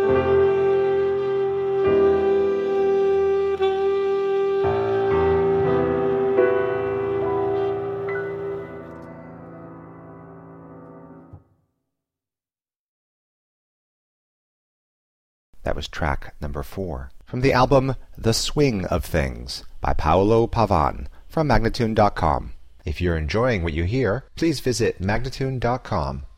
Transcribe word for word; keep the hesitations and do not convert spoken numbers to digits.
That was track number four from the album The Swing of Things by Paolo Pavan from Magnatune dot com. If you're enjoying what you hear, please visit Magnatune dot com